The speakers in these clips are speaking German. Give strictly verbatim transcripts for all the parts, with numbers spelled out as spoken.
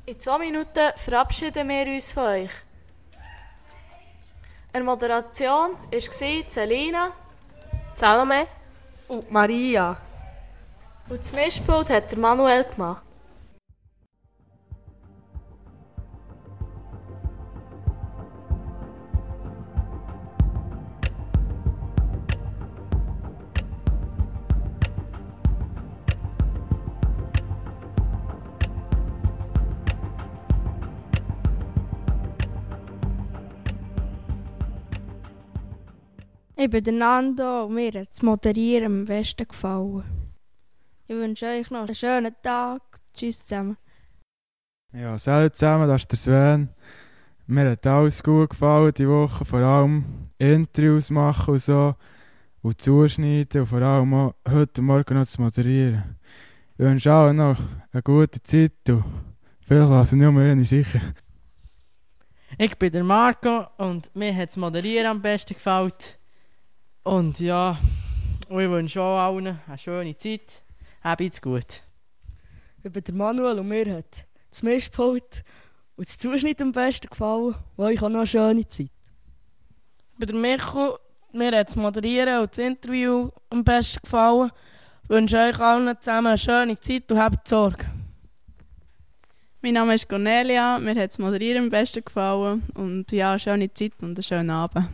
In zwei Minuten verabschieden wir uns von euch. In der Moderation war Selina, Salome und Maria. Und das Mischpult hat der Manuel gemacht. Ich bin der Nando und mir hat das Moderieren am besten gefallen. Ich wünsche euch noch einen schönen Tag. Tschüss zusammen. Ja, salut zusammen, das ist der Sven. Mir hat alles gut gefallen die Woche, vor allem Interviews machen und so. Und zuschneiden und vor allem auch heute Morgen noch zu moderieren. Ich wünsche allen noch eine gute Zeit und viel lassen nur mehr, nicht sicher. Ich bin der Marco und mir hat das Moderieren am besten gefallen. Und ja, und ich wünsche auch allen eine schöne Zeit. Habt's gut. Ich bin der Manuel und mir hat das Mischpult und das Zuschnitt am besten gefallen. Und euch auch noch eine schöne Zeit. Ich bin der Micho, mir hat das Moderieren und das Interview am besten gefallen. Ich wünsche euch allen zusammen eine schöne Zeit und habt Sorge. Mein Name ist Cornelia, mir hat das Moderieren am besten gefallen. Und ja, eine schöne Zeit und einen schönen Abend.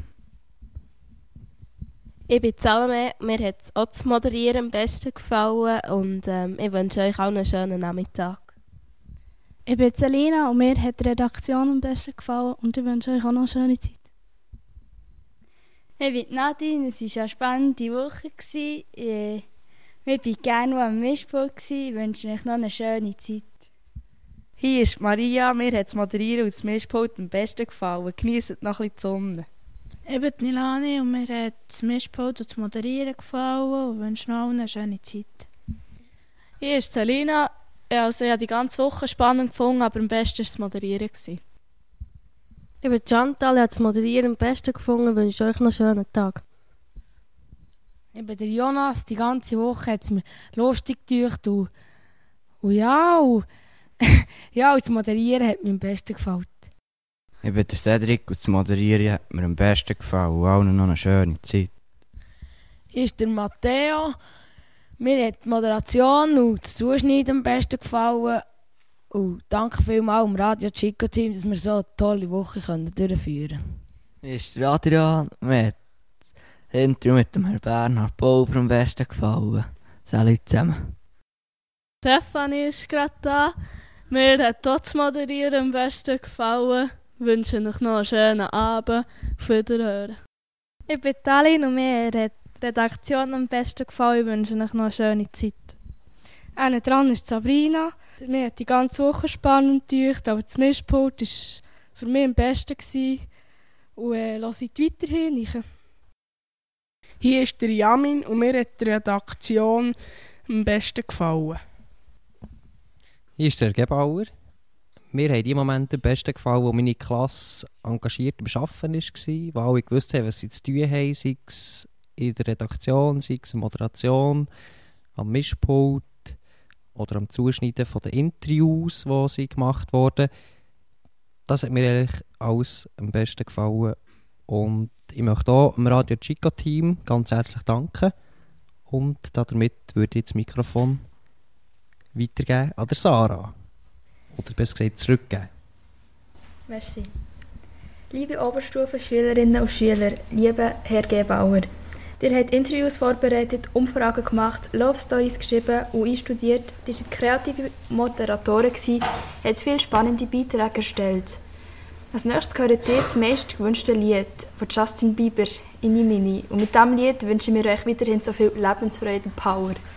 Ich bin Salome, mir hat auch das Moderieren am besten gefallen und ähm, ich wünsche euch auch einen schönen Nachmittag. Ich bin Selina und mir hat die Redaktion am besten gefallen und ich wünsche euch auch noch eine schöne Zeit. Ich bin Nadine, es war eine spannende Woche. Ich, ich war gerne am Mischpult, ich wünsche euch noch eine schöne Zeit. Hier ist Maria, mir hat das Moderieren und das Mischpult am besten gefallen. Genießt noch ein bisschen die Sonne. Ich bin Nilani und mir hat das Mischpult und das Moderieren gefallen und wünsche noch eine schöne Zeit. Hier ist Selina. Also, ich habe die ganze Woche spannend gefunden, aber am besten war das Moderieren. Ich bin Chantal, ich habe das Moderieren am besten gefunden und wünsche euch noch einen schönen Tag. Ich bin der Jonas, die ganze Woche hat es mir lustig gedacht und, und ja, und, ja, und das Moderieren hat mir am besten gefallen. Ich bin der Cedric und das Moderieren hat mir am besten gefallen und allen noch eine schöne Zeit. Hier ist der Matteo. Mir hat die Moderation und das Zuschneiden am besten gefallen. Und danke vielmals dem Radio Chico Team, dass wir so eine tolle Woche durchführen können. Hier ist der Adrian. Mir hat das Interview mit dem Herrn Bernhard Bauber am besten gefallen. Salut zusammen. Stefanie ist gerade da. Mir hat auch das Moderieren am besten gefallen. Ich wünsche euch noch einen schönen Abend. Auf Wiederhören. Ich bin Talin und mir hat die Redaktion am besten gefallen. Ich wünsche euch noch eine schöne Zeit. Eine dran ist Sabrina. Mir hat die ganze Woche spannend gedacht, aber das Mischpult war für mich am besten gewesen. Und äh, lasse ich weiterhin. Hier ist der Jamin und mir hat die Redaktion am besten gefallen. Hier ist der Gebauer. Mir haben die Momente am besten gefallen, wo meine Klasse engagiert im Arbeiten war, wo alle gewusst haben, was sie zu tun haben, sei es in der Redaktion, sei es in der Moderation, am Mischpult oder am Zuschneiden von den Interviews, die sie gemacht wurden. Das hat mir eigentlich alles am besten gefallen. Und ich möchte auch dem Radio Chico Team ganz herzlich danken. Und damit würde ich das Mikrofon weitergeben an der Sarah. Oder besser gesagt zurückgeben. Merci. Liebe Oberstufenschülerinnen und Schüler, lieber Herr Gebauer, ihr habt Interviews vorbereitet, Umfragen gemacht, Love Stories geschrieben und einstudiert. Ihr seid kreative Moderatoren gewesen, habt viele spannende Beiträge erstellt. Als nächstes gehört ihr das meist gewünschte Lied von Justin Bieber, «Inni Mini». Und mit diesem Lied wünschen wir euch weiterhin so viel Lebensfreude und Power.